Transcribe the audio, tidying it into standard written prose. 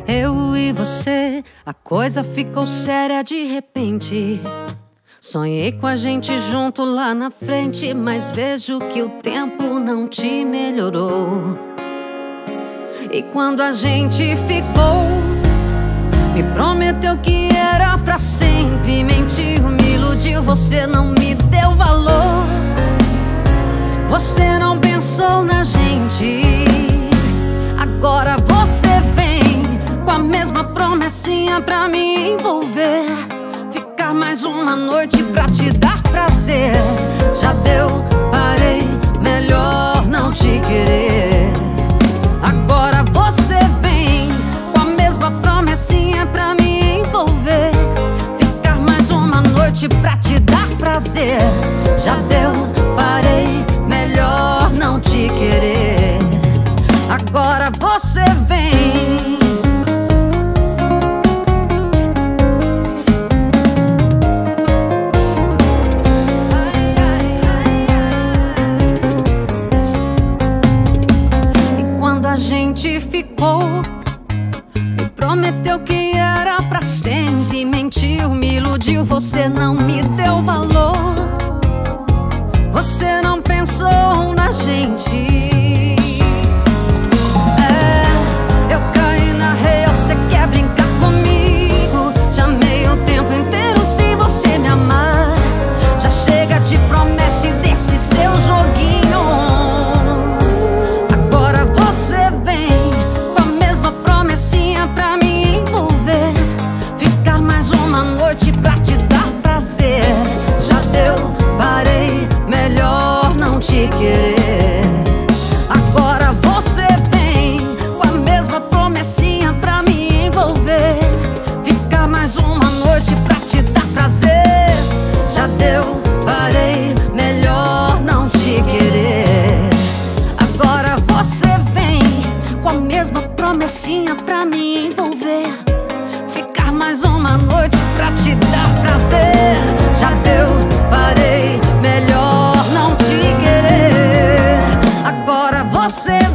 Eu e você, a coisa ficou séria de repente. Sonhei com a gente junto lá na frente, mas vejo que o tempo não te melhorou. E quando a gente ficou, me prometeu que era pra sempre. Mentiu, me iludiu, você não me deu valor. Você não pensou na gente. Agora você vem com a mesma promessinha pra me envolver. Ficar mais uma noite pra te dar prazer. Já deu, parei, melhor não te querer. Agora você vem com a mesma promessinha pra me envolver. Ficar mais uma noite pra te dar prazer. Já deu, parei, melhor não te querer. Agora você vem. E quando a gente ficou, me prometeu que era pra sempre. Mentiu, me iludiu, você não me deu valor. Você não pensou na gente. Eu caí na real, você quer brincar comigo? Te amei o tempo inteiro sem você me amar. Já chega de promessa e desse seu joguinho. Agora você vem com a mesma promessinha pra me envolver. Ficar mais uma noite pra te dar prazer. Já deu, parei, melhor não te querer. Agora você vem com a mesma promessinha pra me envolver. Ficar mais uma noite pra te dar prazer. Já deu, parei, melhor não te querer. Agora você vem com a mesma promessinha pra me envolver. Ficar mais uma noite pra te dar prazer. Já deu, parei, melhor não te querer. Agora você